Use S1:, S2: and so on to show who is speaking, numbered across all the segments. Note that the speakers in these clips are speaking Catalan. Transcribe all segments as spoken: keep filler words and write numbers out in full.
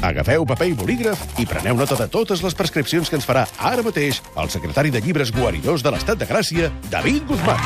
S1: Agafeu paper i bolígraf i preneu nota de totes les prescripcions que ens farà ara mateix el secretari de llibres guaridors de l'Estat de Gràcia, David Guzmán.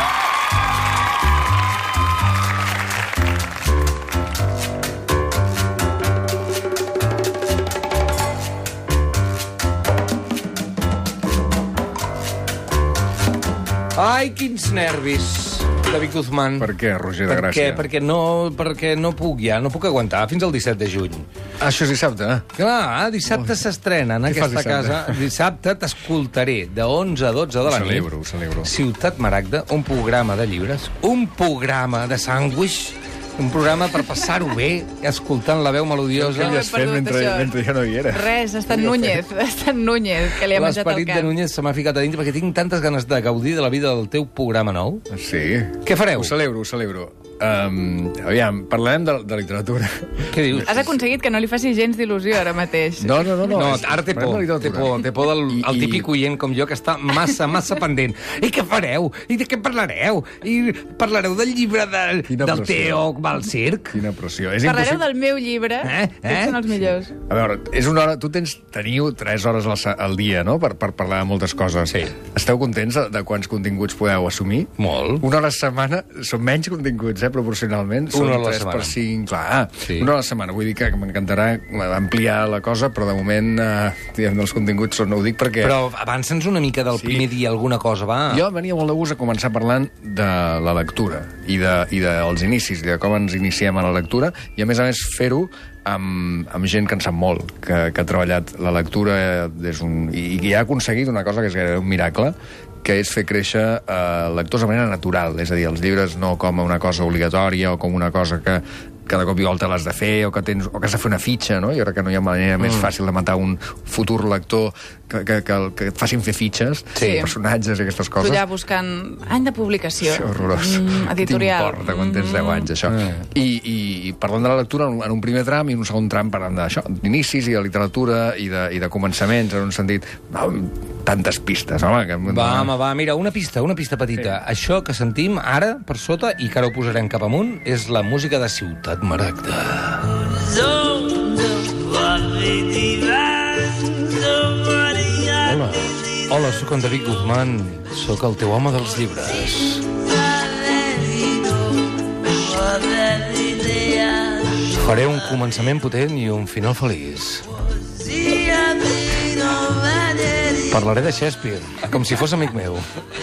S2: Ai, quins nervis, David Guzmán.
S3: Per què, Roger de
S2: Per
S3: Gràcia?
S2: què? Perquè no, perquè no puc ja, no puc aguantar fins al disset de juny.
S3: Ah, això és dissabte, eh?
S2: Clar, dissabte s'estrena en
S3: Què fas
S2: aquesta
S3: dissabte?
S2: casa. Dissabte t'escoltaré de onze a dotze de la
S3: Ho
S2: nit.
S3: celebro, ho celebro.
S2: Ciutat Maragda, un programa de llibres, un programa de sàndwich, un programa per passar-ho bé, escoltant la veu melodiosa.
S3: Què li has fet
S4: perdut,
S3: mentre,
S4: això.
S3: mentre jo no hi era?
S4: Res, ha estat Núñez, ha estat Núñez, que li ha menjat el
S2: L'esperit de
S4: cap.
S2: Núñez se m'ha ficat a dintre perquè tinc tantes ganes de gaudir de la vida del teu programa nou.
S3: Sí.
S2: Què fareu?
S3: Ho celebro, ho celebro. Um, aviam, parlarem de, de literatura.
S2: Què dius?
S4: Has aconseguit que no li faci gens d'il·lusió ara mateix.
S3: No, no, no. no,
S2: No,
S3: és-
S2: ara té
S3: parlem
S2: por,
S3: de
S2: té
S3: literatura.
S2: por, té por del
S3: I-
S2: el
S3: i-
S2: típic oient com jo que està massa, massa pendent. I què fareu? I de què parlareu? I parlareu del llibre de,
S3: Quina
S2: del
S3: pressió.
S2: Teo va al circ?
S3: Quina pressió. És
S4: Parlareu
S3: impossible...
S4: del meu llibre,
S2: Eh?
S4: que
S2: Eh?
S4: són els millors.
S3: A veure, és una hora... Tu tens, teniu tres hores al, sa- al dia, no?, per, per parlar de moltes coses.
S2: Sí.
S3: Esteu contents de, de quants continguts podeu assumir?
S2: Molt.
S3: Una hora a la setmana són menys continguts, eh, proporcionalment. Són
S2: Una hora a la
S3: tres
S2: setmana.
S3: per cinc, clar.
S2: Sí.
S3: Una hora a la setmana. Vull dir que m'encantarà ampliar la cosa, però de moment, eh, diguem, els continguts no ho dic perquè...
S2: Però avança'ns una mica del
S3: Sí.
S2: primer dia alguna cosa, va.
S3: Jo venia molt de gust a començar parlant de la lectura i, de, i dels inicis, i de com ens iniciem a la lectura, i a més a més fer-ho amb, amb gent que en sap molt, que, que ha treballat la lectura des un, i, i que ha aconseguit una cosa que és gairebé un miracle, que és fer créixer eh, lectors de manera natural, és a dir, els llibres no com una cosa obligatòria o com una cosa que cada cop i volta l'has de fer o que, tens, o que has de fer una fitxa, no? Jo crec que no hi ha manera mm. més fàcil de matar un futur lector que, que, que, que et facin fer fitxes,
S4: Sí.
S3: personatges i aquestes
S4: Tu
S3: coses.
S4: allà buscant any de publicació.
S3: Sí, horrorós.
S4: Mm, editorial.
S3: T'importa quan tens deu anys, això.
S2: Mm.
S3: I, i, I parlant de la lectura en un, en un primer tram i en un segon tram parlant d'això, d'inicis i de literatura i de, i de començaments, en un sentit... No, tantes pistes, home. Que...
S2: Va, home, va, mira, una pista, una pista petita. Sí. Això que sentim ara, per sota, i que ara ho posarem cap amunt, és la música de Ciutat Maragda. Hola, hola, sóc en David Guzmán, sóc el teu home dels llibres. Faré un començament potent i un final feliç. Parlaré de Shakespeare, com si fos amic meu.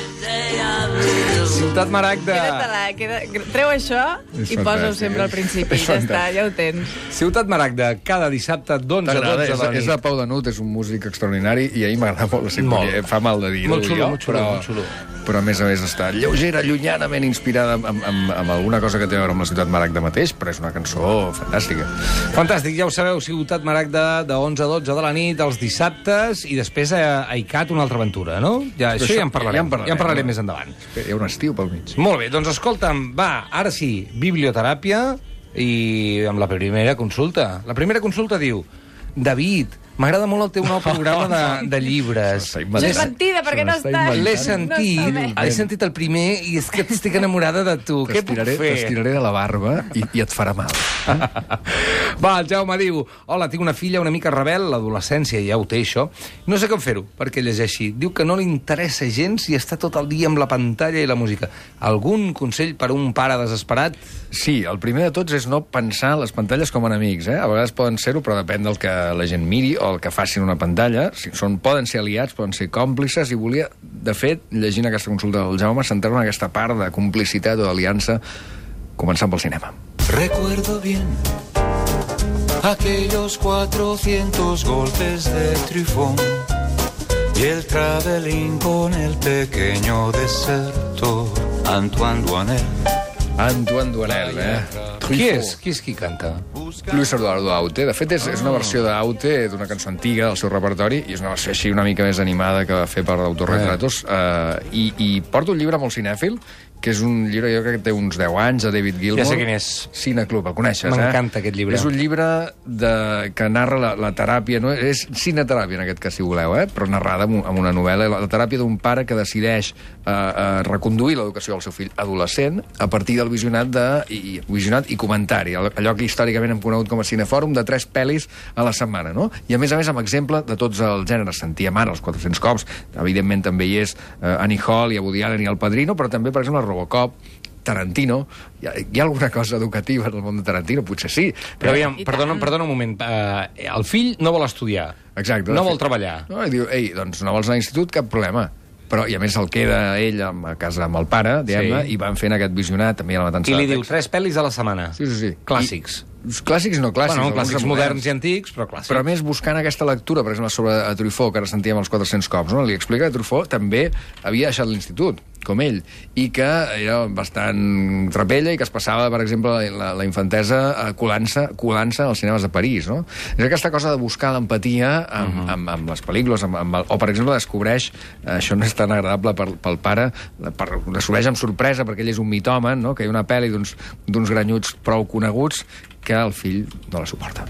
S2: Ciutat Maragda.
S4: Queda-te-la, queda... Treu això
S3: És
S4: i posa-ho
S3: fantàstic,
S4: sempre
S3: eh?
S4: al principi.
S3: És
S4: Ja està,
S3: fantàstic.
S4: ja ho tens.
S2: Ciutat Maragda, cada dissabte d'onze a
S3: T'agrada?
S2: dotze
S3: És,
S2: de la
S3: és de
S2: nit.
S3: Pau Danut, és un músic extraordinari i a mi m'agrada molt la sinfonia.
S2: Molt.
S3: Fa mal de dir-ho
S2: Molt xulo,
S3: jo,
S2: molt xulo,
S3: però,
S2: molt xulo.
S3: però a més a més està lleugera, llunyanament inspirada amb, amb, amb alguna cosa que té a veure amb la Ciutat Maragda mateix, però és una cançó fantàstica.
S2: Fantàstic, ja ho sabeu, Ciutat Maragda de onze a dotze de la nit, els dissabtes, i després a, a ICAT una altra aventura, no? Ja, això,
S3: Això
S2: ja en parlarem,
S3: ja en parlarem,
S2: ja en parlarem
S3: no?
S2: més endavant.
S3: Hi ha un estiu pel mig.
S2: Molt bé, doncs escolta'm, va, ara sí, biblioteràpia i amb la primera consulta. La primera consulta diu: David, m'agrada molt el teu nou programa de, de llibres.
S3: S'ho està
S4: L'he
S3: inventant.
S4: mentida, perquè no
S3: Se l'està
S4: està.
S3: inventant.
S2: L'he
S4: No
S2: sentit,
S4: està bé.
S2: l'he sentit el primer i és que estic enamorada de tu. Què puc
S3: T'estiraré
S2: fer?
S3: t'estiraré de la barba i, i et farà mal.
S2: Va, el Jaume diu: hola, tinc una filla una mica rebel, l'adolescència ja ho té, això. No sé com fer-ho, perquè llegeixi. Diu que no li interessa gens i està tot el dia amb la pantalla i la música. Algun consell per a un pare desesperat?
S3: Sí, el primer de tots és no pensar les pantalles com enemics, eh? A vegades poden ser-ho, però depèn del que la gent miri o el que facin una pantalla. Si són, poden ser aliats, poden ser còmplices, i volia, de fet, llegint aquesta consulta del Jaume, centrar-me en aquesta part de complicitat o d'aliança, començant pel cinema.
S5: Recuerdo bien aquellos cuatrocientos golpes de trifón y el travelín con el pequeño desertor Antoine Duanel.
S3: Antoine Duanel, eh?
S2: Qui és? Qui és qui canta?
S3: Luis Eduardo Aute. De fet, és, és una versió d'Aute d'una cançó antiga del seu repertori, i és una versió així una mica més animada que va fer per Autorretratos. Eh, i, I porto un llibre molt cinèfil que és un llibre, jo crec que té uns deu anys, de David Gilmour.
S2: Ja sé quin és.
S3: Cineclub, el coneixes, eh?
S2: M'encanta aquest llibre.
S3: És un llibre de, que narra la, la teràpia, no? És cineteràpia, en aquest cas, si voleu, eh? Però narrada amb, amb una novel·la. La, la teràpia d'un pare que decideix eh, eh, reconduir l'educació del seu fill adolescent a partir del visionat, de, i, visionat i comentari, allò que històricament hem conegut com a cinefòrum, de tres pel·lis a la setmana, no? I, a més a més, amb exemple de tots els gèneres. Sentíem ara els quatre-cents cops, evidentment també hi és eh, Annie Hall, i a Woody Allen i El Padrino, però també, per exemple, Robocop, Tarantino. Hi ha, hi ha alguna cosa educativa en el món de Tarantino? Potser sí.
S2: Però aviam, perdona, perdona un moment. Uh, el fill no vol estudiar.
S3: Exacte.
S2: No vol treballar.
S3: No, i diu, ei, doncs no vols anar a l'institut? Cap problema. Però, i a més, el queda ell a casa amb el pare, diguem-ne, sí. I van fent aquest visionat, també a la matança.
S2: I li diu tres pel·lis a la setmana.
S3: Sí, sí, sí.
S2: Clàssics.
S3: I, clàssics no clàssics.
S2: Bueno, clàssics moderns i antics, però clàssics.
S3: Però a més, buscant aquesta lectura, per exemple, sobre a Truffaut, que ara sentíem els quatre-cents cops, no? Li explica que Truffaut també havia deixat l'institut, com ell, i que era bastant trapella i que es passava, per exemple, la, la, la infantesa colant-se colant-se als cinemes de París, no? És aquesta cosa de buscar l'empatia amb, uh -huh. amb, amb les pel·lícules, amb, amb el, o, per exemple, descobreix, eh, això no és tan agradable per, pel pare, per, descobreix amb sorpresa, perquè ell és un mitòman, no? Que hi ha una pel·li d'uns granyuts prou coneguts que el fill no la suporta.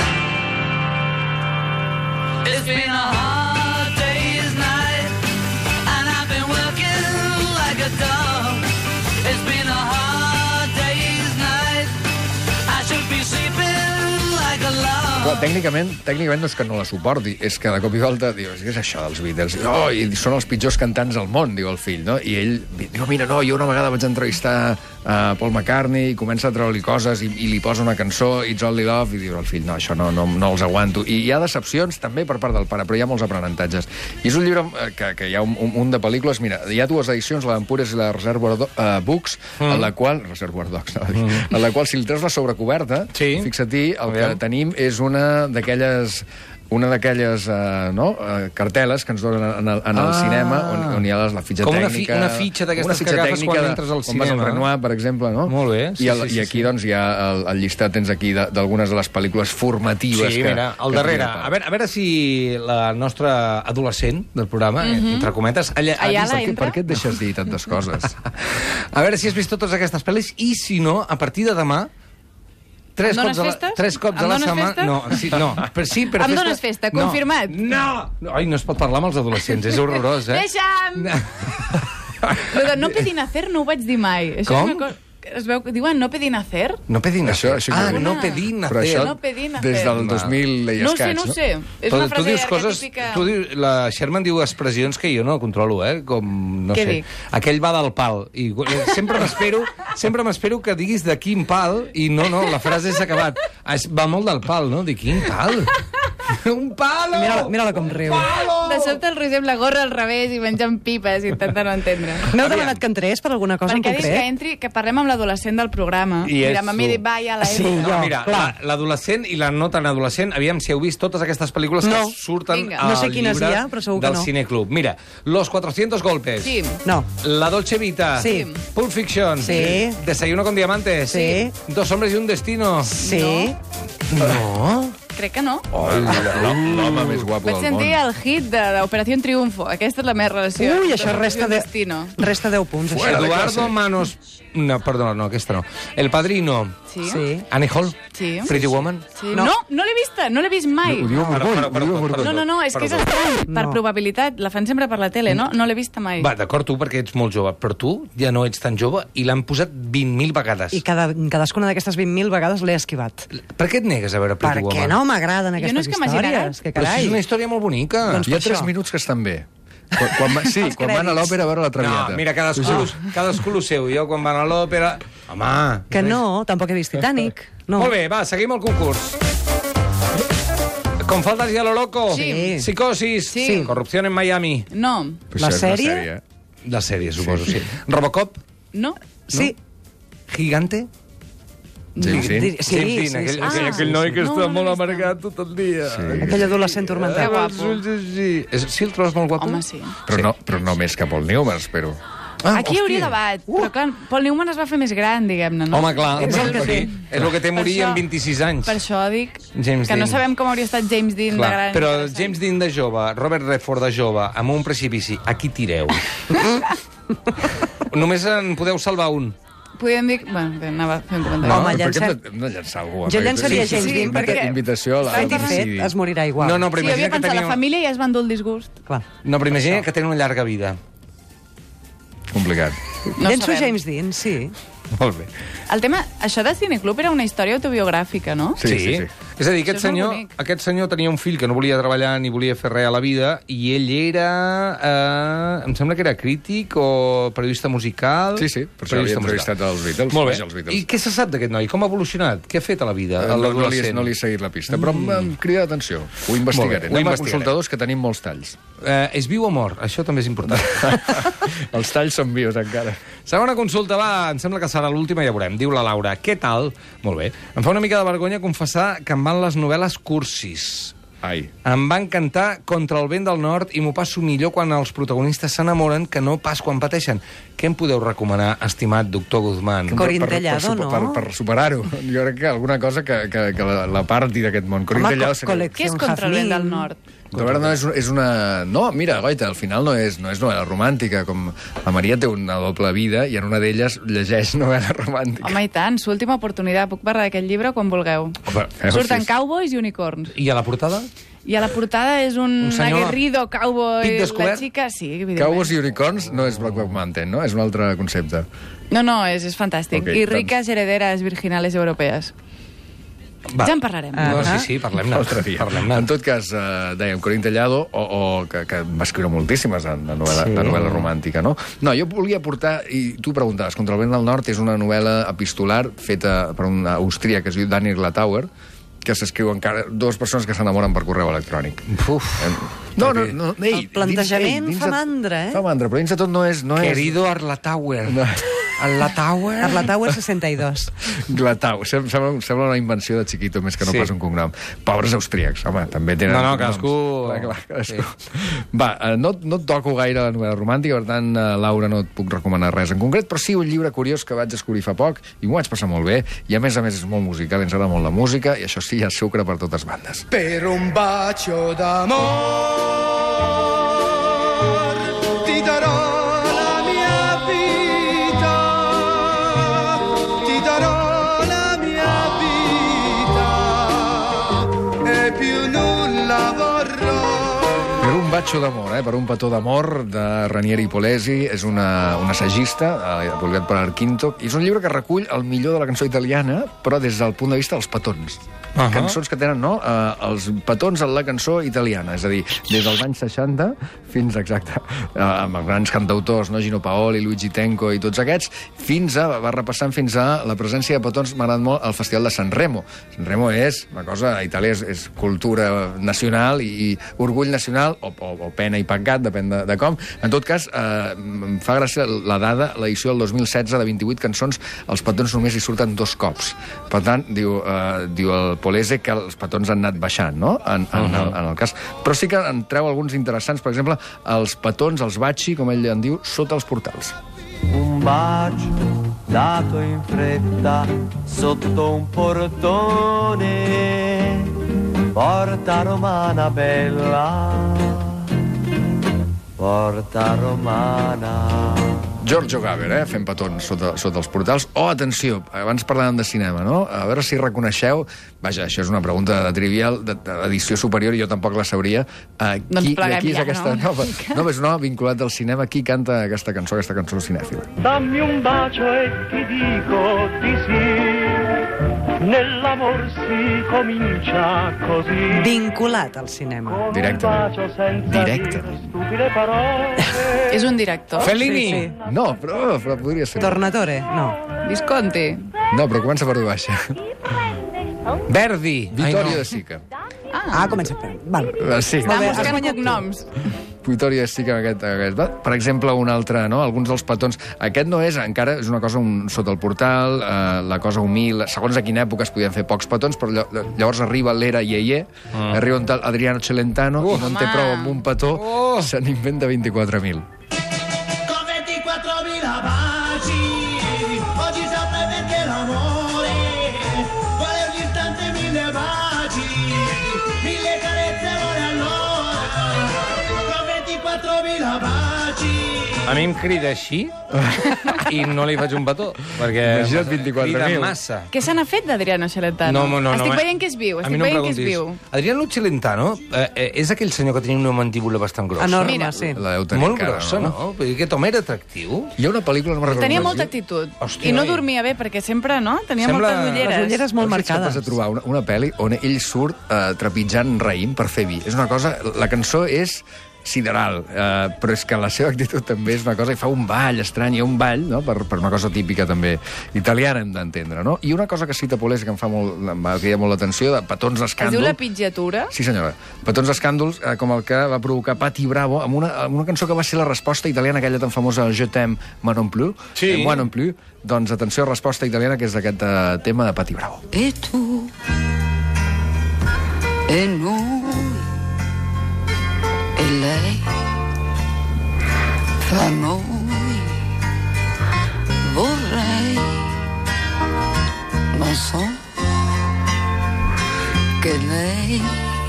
S6: It's been a hard day's night and I've been working like a dog. It's been a hard day's night. I should be sleeping like a log.
S3: Clar, tècnicament, tècnicament no és que no la suporti, és que de cop i volta dius, què és això dels Beatles? Oh, i són els pitjors cantants del món, diu el fill, no? I ell diu, mira, no, jo una vegada vaig entrevistar a Paul McCartney i comença a treure-li coses i, i li posa una cançó, It's Only Love, i diu el fill, no, això no, no, no els aguanto. I hi ha decepcions també per part del pare, però hi ha molts aprenentatges. I és un llibre que, que hi ha un, un, un de pel·lícules, mira, hi ha dues edicions, la d'Empures i la Reservoir Do uh, Books, mm. en la qual, Reservoir Dogs, no, mm. en la qual si li treus la sobrecoberta, sí. Fixa-t'hi, el que tenim és una d'aquelles una d'aquelles uh, no? uh, cartel·les que ens donen en el, en el ah. cinema, on, on hi ha la fitxa
S2: com
S3: tècnica...
S2: Com una, fi, una fitxa d'aquestes que agafes quan entres al cinema.
S3: Com vas al Renoir, per exemple, no?
S2: Molt bé. Sí,
S3: I, el,
S2: sí, sí,
S3: I aquí,
S2: sí.
S3: doncs, hi ha el, el llistat, tens aquí, d'algunes de, de les pel·lícules formatives.
S2: Sí,
S3: que,
S2: mira, al darrere. A veure, a veure si la nostra adolescent del programa, mm -hmm. entre cometes... Allà,
S4: Ayala
S3: per,
S4: entra?
S3: per què et deixes dir tantes coses?
S2: A veure si has vist totes aquestes pel·lis i, si no, a partir de demà, Tres
S4: em
S2: cops, a la,
S4: festes?
S2: tres cops
S4: em
S2: a la
S4: dones
S2: setmana...
S4: festa?
S2: No, sí, no, però sí, però
S4: em
S2: festa...
S4: dones festa,
S2: no,
S4: confirmat?
S2: No! no! Ai, no es pot parlar amb els adolescents, és horrorós, eh?
S4: Deixa'm! Lo de no pedir nacer no ho vaig dir mai. Això
S2: Com?
S4: És una cosa... Es veu que diuen no pedir nacer?
S2: No pedir nacer.
S3: Això, això
S2: ah,
S3: que...
S2: no pedir nacer.
S3: Però això,
S4: no pedir nacer.
S3: des del dos mil i
S4: no ho sé,
S3: escaig,
S4: no ho sé. És
S2: però
S4: una
S2: tu
S4: frase
S2: dius coses,
S4: arquetípica...
S2: tu dius, la Sherman diu expressions que jo no controlo, eh? Com, no
S4: Què
S2: sé.
S4: dic?
S2: Aquell va del pal. I sempre m'espero sempre m'espero que diguis de quin pal i no, no, la frase s'ha acabat. Es, va molt del pal, no? Dic, quin pal? Un palo!
S7: Mira-la mira com riu.
S2: Palo!
S4: De sobte el Roger amb la gorra al revés i menjant pipes i intentant no entendre.
S7: M'heu demanat que entrés per alguna cosa
S4: Perquè
S7: en
S4: ha dit que
S7: concret?
S4: entri, que parlem amb l'adolescent del programa.
S2: I és
S4: Mira, a mi
S2: tu.
S4: dit, va, ja la
S7: Sí,
S4: entra.
S7: jo.
S2: No, mira,
S7: clar.
S2: la- l'adolescent i la no tan adolescent, aviam si heu vist totes aquestes pel·lícules
S7: No.
S2: que surten
S4: Vinga.
S2: al
S7: No sé quines
S2: llibre
S7: hi ha, però segur que
S2: del
S7: no.
S2: Cineclub. Mira, Los cuatrocientos golpes.
S4: Sí.
S7: No.
S2: La Dolce Vita.
S7: Sí.
S2: Pulp Fiction.
S7: Sí.
S2: Desayuno con diamantes.
S7: Sí.
S2: Dos hombres y un destino.
S7: Sí.
S2: No.
S4: Crec que no.
S3: Oh, l'home més guapo
S4: Vaig
S3: del món.
S4: sentir el hit de- d'Operació Triunfo. Aquesta és la meva relació.
S7: Ui, això resta de...
S4: Destino.
S7: Resta deu punts.
S3: Fuera
S7: Això.
S3: de
S2: Eduardo
S3: clase.
S2: Manos... No, perdona, no, aquesta no. El Padrino.
S4: Sí.
S7: Sí.
S2: Annie Hall.
S4: Sí.
S2: Pretty Woman.
S4: Sí.
S7: No.
S4: No, no l'he vista, no l'he vist mai.
S3: Ho diu amb orgull,
S2: Perdó,
S3: ho
S2: perdó,
S3: diu amb
S2: perdó.
S3: orgull.
S4: No, no, no, és que és
S2: Perdó.
S4: estrany. Per
S7: No.
S4: probabilitat, la fan sempre per la tele, no? No l'he vista mai.
S2: Va, d'acord, tu perquè ets molt jove, però tu ja no ets tan jove i l'han posat vint mil vegades.
S7: I cada, cadascuna d'aquestes vint mil vegades l'he esquivat.
S2: Per què et negues a veure Pretty Woman?
S7: Perquè no m'agraden
S4: Jo no
S7: aquestes
S4: és que m'hagi agradat.
S7: històries. Que
S2: Però si
S7: carai.
S2: és una història molt bonica.
S7: Doncs
S3: Hi ha
S7: per
S3: tres
S7: això.
S3: minuts que estan bé. Quan, quan va, sí,
S7: Els
S3: quan van a
S7: crèdits.
S3: l'òpera a veure la Traviata.
S2: No, mira, cadascú, cadascú lo seu. Jo, quan van a l'òpera... Home...
S7: Que no, tampoc he vist Titanic. No.
S2: Molt bé, va, seguim el concurs. Con faltas y a lo loco.
S4: Sí.
S2: Psicosis.
S4: Sí.
S2: Corrupción en Miami.
S4: No,
S3: Però
S7: La
S3: això és una
S7: sèrie?
S2: La sèrie, suposo, sí. Robocop.
S4: no.
S7: Sí.
S2: Gigante.
S3: James Dean.
S7: Dir- Sí,
S2: James
S7: sí,
S2: Dean, aquell,
S7: sí,
S2: aquell,
S7: sí.
S2: aquell noi que
S4: No,
S2: està
S4: no
S2: molt
S4: l'he vist.
S2: amargat tot el dia.
S3: Sí.
S7: Aquell adolescent
S4: Que
S7: tormentat.
S4: guapo.
S2: Sí, és, sí el trobes molt guapo?
S4: Home, sí.
S3: Però, no, però no més que Paul Newman, espero.
S2: Ah,
S4: Aquí hi hauria
S2: hòstia.
S4: debat, però clar, Paul Newman es va fer més gran, diguem-ne, no?
S2: Home, clar,
S7: És el que
S2: sí.
S7: té.
S2: És el que té
S4: Per
S2: morir
S4: això-
S2: amb vint-i-sis anys.
S4: Per això dic
S2: James
S4: que no
S2: Dean.
S4: sabem com hauria estat James Dean
S2: Clar,
S4: de gran.
S2: però
S4: interessant.
S2: James Dean de jove, Robert Redford de jove, amb un precipici, a qui tireu? Només en podeu salvar un.
S4: Podríem dir... Bueno, bé, anava a fer un comentari.
S7: No, home,
S3: per què
S7: llançar-
S3: hem de, hem de llançar algú?
S7: Jo llançaria
S4: Sí, sí,
S7: James
S4: sí,
S7: Dean perquè...
S4: perquè-
S3: Invitació a la
S7: Fet i fet,
S3: suïcidi.
S7: es morirà igual.
S2: No, no, però
S4: Sí, jo havia
S2: imagina que
S4: pensat, la
S2: tenia...
S4: família ja es va endur el disgust.
S7: Clar.
S2: No, però imagina que tenen una llarga vida.
S3: Complicat.
S4: No
S7: Llenço
S4: sabem.
S7: James Dean, sí.
S2: Molt bé.
S4: El tema, això de Cineclub era una història autobiogràfica, no?
S3: Sí, sí, sí.
S2: És a dir, aquest
S4: Això és molt
S2: senyor,
S4: bonic.
S2: aquest senyor tenia un fill que no volia treballar ni volia fer res a la vida i ell era... Eh, em sembla que era crític o periodista musical.
S3: Sí, sí, per això havia
S2: Periodista
S3: entrevistat els Beatles.
S2: Molt bé.
S3: vaja, els Beatles.
S2: I què se sap d'aquest noi? Com ha evolucionat? Què ha fet a la vida?
S3: Eh,
S2: a
S3: No, no, li,
S2: l'adolescent?
S3: no li he seguit la pista, però em, em crida l'atenció. Ho investigaré.
S2: Molt bé, ho
S3: Anem a
S2: investigaré.
S3: consultadors, que tenim molts talls.
S2: Eh, és viu o mort? Això també és important.
S3: Els talls són vius, encara.
S2: Segona consulta, va, em sembla que serà l'última, ja veurem. Diu la Laura, què tal? Molt bé. Em fa una mica de vergonya confessar que em van les novel·les cursis.
S3: Ai.
S2: Em va encantar Contra el vent del nord i m'ho passo millor quan els protagonistes s'enamoren que no pas quan pateixen. Què em podeu recomanar, estimat doctor Guzmán?
S7: Corintellado,
S3: per, per,
S7: no?
S3: Per, per superar-ho. Jo crec que alguna cosa que, que, que la, la parti d'aquest món. Corintellado
S7: co-
S3: seria...
S4: Què és Contra el vent del nord?
S3: De veritat, no, és, és una... No, mira, Goita, al final no és, no és novel·la romàntica, com la Maria té una doble vida i en una d'elles llegeix novel·la romàntica.
S4: Home, i tant, su última oportunitat. Puc parlar d'aquest llibre quan vulgueu.
S3: Home, eh,
S4: Surten
S3: sí.
S4: cowboys i unicorns.
S2: I a la portada?
S4: I a la portada és un,
S2: Un senyor
S4: aguerrido cowboy.
S2: pit descobert?
S4: La xica, sí, evidentment.
S3: Cowboys i unicorns no és Brokeback Mountain, no? És un altre concepte.
S4: No, no, és, és fantàstic.
S3: Ok,
S4: I
S3: doncs-
S4: ricas herederas virginales europees.
S2: Va.
S4: Ja en parlarem.
S7: Ah.
S2: No, sí, sí, parlem-ne.
S3: L'altre dia.
S2: Parlem-ne.
S3: En tot cas, eh, dèiem, Corintellado, o, o que, que va escriure moltíssimes de, de, novel·la,
S7: Sí.
S3: de novel·la romàntica, no? No, jo volia portar, i tu preguntaves, Contra el vent del nord és una novel·la epistolar feta per un austríac que es diu Daniel Latauer, que s'escriu encara dues persones que s'enamoren per correu electrònic.
S2: Uf.
S3: No, no, no, ei,
S7: El plantejament
S3: dins- ei, dins
S7: fa
S3: de-
S7: mandra, eh?
S3: Fa mandra, però dins de tot no és... No
S2: Querido Arlatauer.
S3: No.
S2: Arlatauer?
S7: Per la Tower seixanta i dos.
S3: és... Glatau. Sem- Sembla, sembla una invenció de Chiquito més que no
S2: Sí.
S3: pas un cognom. Pobres austríacs, home, també tenen...
S2: No, no,
S3: cognoms.
S2: cadascú-
S3: Clar, clar, cadascú. Va, eh, no, no et toco gaire la novel·la romàntica, per tant, eh, Laura, no et puc recomanar res en concret, però sí un llibre curiós que vaig descobrir fa poc i m'ho vaig passar molt bé, i a més a més és molt musical, ens agrada molt la música, i això sí, hi ha sucre per totes bandes.
S8: Per un bacio d'amor ti darò la mia vita, ti darò la mia vita e più nulla vorrò.
S3: Per un batxo d'amor, eh? Per un petó d'amor, de Ranieri Polesi, és una, un assagista, eh, publicat per Arquinto, i és un llibre que recull el millor de la cançó italiana, però des del punt de vista dels petons. Uh -huh. Cançons que tenen, no?, eh, els petons en la cançó italiana, és a dir, des dels anys seixanta fins, exacte, eh, amb els grans cantautors, no?, Gino Paoli, Luigi Tenco i tots aquests, fins a, va repassant fins a la presència de petons, m'ha agradat molt, al Festival de Sanremo. Sanremo és una cosa, a Itàlia és, és cultura nacional i, i orgull nacional, o, o, o pena i pecat, depèn de, de com. En tot cas, eh, em fa gràcia la dada, l'edició del dos mil setze de vint-i-vuit cançons, els petons només hi surten dos cops. Per tant, diu, eh, diu el Polese que els petons han anat baixant, no?, en, en, uh -huh. el, en el cas. Però sí que en treu alguns interessants, per exemple, els petons, els baci, com ell en diu, sota els portals.
S9: Un bacio dato in fretta sotto un portone, porta romana bella, porta romana.
S3: Giorgio Gaber, eh, fent petons sota, sota els portals. Oh, atenció, abans parlàvem de cinema, no? A veure si reconeixeu... Vaja, això és una pregunta de trivial, d'edició superior, i jo tampoc la sabria. Uh,
S4: Doncs
S3: qui,
S4: pleguem
S3: qui és
S4: ja,
S3: aquesta
S4: no?
S3: nova? No, és un home vinculat al cinema. Qui canta aquesta cançó, aquesta cançó cinèfila?
S9: Dammi un bacio e ti dico di sì, nell'amor si comincia così.
S7: Vinculat al cinema.
S9: Con un
S3: Directament.
S9: bacio senza
S3: Directament.
S9: dire stupide parole.
S4: És un director?
S2: Fellini!
S7: Sí, sí.
S3: No, però, però podria ser.
S7: Tornatore, no.
S4: Visconti?
S3: No, però comença per baixa.
S2: Verdi!
S3: Vittorio
S2: Ai,
S3: de Sica.
S7: Ah, comença per... Val.
S3: Eh, Sí.
S4: Estava
S7: bé, has
S4: buscant
S7: guanyat tu.
S4: cognoms.
S3: Vittorio de Sica, aquest, aquest. Va, per exemple, un altre, no? Alguns dels petons. Aquest no és, encara és una cosa un, sota el portal, eh, la cosa humil. Segons a quina època es podien fer pocs petons, però lla- llavors arriba l'era Ieye,
S2: Ah.
S3: arriba un tal Adriano Celentano,
S2: Uh,
S3: i no en té
S4: home.
S3: prou amb un petó,
S2: Oh.
S3: se n'inventa vint-i-quatre mil.
S8: Con ventiquattromila baci, oggi saprei perché l'amore vuole un istante mille baci, mille carezze vuole allora. Con ventiquattromila baci.
S2: A mi em crida així i no li faig un petó, perquè
S3: Imagina't vint-i-quatre mil.
S2: crida massa.
S4: Què se n'ha fet d'Adriano Celentano?
S2: No, no, no,
S4: Estic
S2: no,
S4: veient que és viu,
S2: a mi
S4: estic
S2: no em
S4: veient que és
S2: preguntis.
S4: viu.
S2: Adriano Celentano eh, eh, és aquell senyor que tenia una mandíbula bastant grossa.
S7: Enorme,
S4: Mira.
S7: sí.
S3: La deu tenir
S2: Molt
S3: encara,
S2: grossa, no? no? Vull dir, aquest home era atractiu.
S3: Hi ha una pel·lícula, no me'n recordo.
S4: Tenia
S3: com es
S4: molta
S3: diu.
S4: actitud.
S2: Hòstia,
S4: I no
S2: noi.
S4: dormia bé, perquè sempre, no? Tenia
S2: Sembla-
S4: moltes ulleres.
S7: Les ulleres molt
S3: No sé si ets capaç
S7: marcades.
S3: de trobar una, una pel·li on ell surt eh, trepitjant raïm per fer vi. És una cosa... La cançó és sideral, eh, però és que la seva actitud també és una cosa... I fa un ball estrany, hi ha un ball, no?, per, per una cosa típica també italiana, hem d'entendre, no? I una cosa que cita Polés, que em fa molt, em va cridar molt l'atenció, de petons
S4: Es
S3: d'escàndol...
S4: diu La Pitjatura.
S3: Sí, senyora. Petons d'escàndols, eh, com el que va provocar Patti Bravo, amb una, amb una cançó que va ser la resposta italiana, aquella tan famosa, Je t'aime, moi non plus.
S2: Sí.
S3: Eh, moi non plus. Doncs atenció, resposta italiana, que és aquest eh, tema de Patti Bravo.
S6: E tu e noi e lei fra noi vorrei, ma so che lei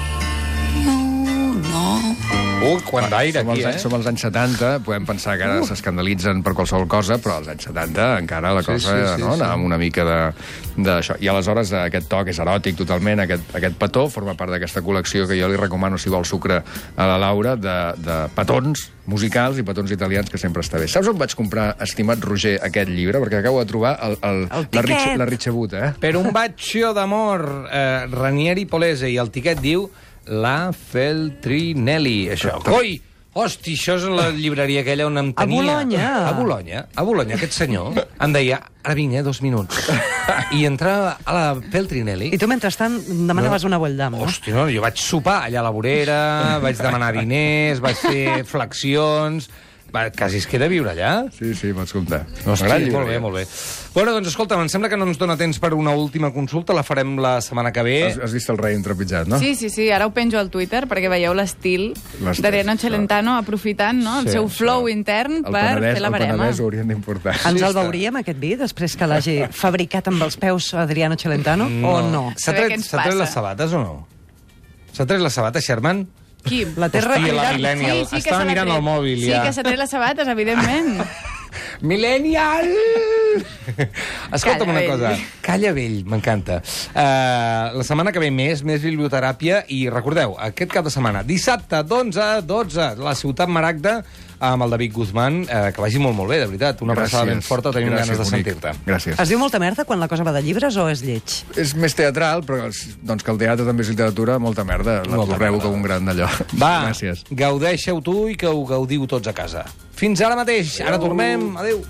S6: no.
S2: Ui, quant d'aire
S3: Som
S2: aquí,
S3: els,
S2: eh?
S3: som als anys setanta, podem pensar que ara s'escandalitzen per qualsevol cosa, però als anys setanta encara la
S2: Sí,
S3: cosa
S2: sí, sí,
S3: no,
S2: sí.
S3: anava amb una mica de- d'això. I aleshores aquest toc és eròtic totalment, aquest, aquest petó forma part d'aquesta col·lecció que jo li recomano, si vol sucre, a la Laura, de, de petons musicals i petons italians, que sempre està bé. Saps on vaig comprar, estimat Roger, aquest llibre? Perquè acabo de trobar el, el,
S7: El
S3: la, Rich,
S7: tiquet.
S3: la Ricevuta, eh?
S2: Per un bacio d'amor, eh, Ranieri Polese, i el tiquet diu La Feltrinelli, això. Coi! Hosti, això és la llibreria aquella on em
S7: A
S2: tenia...
S7: Bolonya.
S2: A Bolonya. A Bolonya, aquest senyor em deia, ara vinc, eh, dos minuts. I entrava a la Feltrinelli...
S7: I tu, mentrestant, demanaves una Voldam, no?
S2: Hosti, no, jo vaig sopar allà a la vorera, vaig demanar diners, vaig fer flexions... Va, quasi es queda a viure allà.
S3: Sí, sí, pots comptar.
S2: Hosti,
S3: Gran
S2: molt
S3: llibre,
S2: bé,
S3: eh?
S2: molt bé. Bueno, doncs escolta'm, em sembla que no ens dona temps per una última consulta, la farem la setmana que ve.
S3: Has, has vist el rei entrepitjat, no?
S4: Sí, sí, sí, ara ho penjo al Twitter perquè veieu l'estil
S3: L'estil,
S4: d'Adriano
S3: això.
S4: Celentano aprofitant, no, el
S2: Sí,
S4: seu flow
S3: això.
S4: intern
S3: El
S4: per
S3: Penedès,
S4: fer la
S3: el
S4: barema.
S3: Penedès ho haurien d'importar.
S7: Ens el
S2: està.
S7: veuríem, aquest vi, després que l'hagi fabricat amb els peus Adriano Celentano, o no?
S2: S'ha
S4: Saber
S2: tret,
S4: què ens
S2: s'ha tret
S4: passa.
S2: les sabates o no? S'ha tret les sabates, Sherman?
S4: Qui?
S7: La terra
S2: Hòstia, la
S7: cridat-
S2: Millennial.
S4: que
S2: Estava
S4: se l'ha
S2: mirant
S4: tret.
S2: el mòbil,
S4: sí,
S2: ja.
S4: Sí, que s'ha tret les sabates, evidentment.
S2: Millennial! Escolta'm
S4: Calla,
S2: una
S4: vell.
S2: cosa. Calla, vell, m'encanta. Uh, la setmana que ve més, més biblioteràpia, i recordeu, aquest cap de setmana, dissabte, d'onze a dotze, la Ciutat Maragda, amb el David Guzmán, eh, que vagi molt, molt bé, de veritat. Una abraçada ben forta, tenim
S3: Gràcies,
S2: ganes de
S3: bonic.
S2: sentir-te.
S3: Gràcies.
S7: Es diu molta merda quan la cosa va de llibres o és lleig?
S3: És més teatral, però doncs que el teatre també és literatura, molta merda. La
S2: Molta
S3: correu
S2: merda.
S3: com un gran d'allò.
S2: Va,
S3: Gràcies.
S2: gaudeixeu tu i que ho gaudiu tots a casa. Fins ara mateix. Ara tornem. Adéu.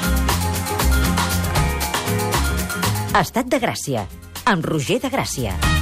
S10: Estat de Gràcia, amb Roger de Gràcia.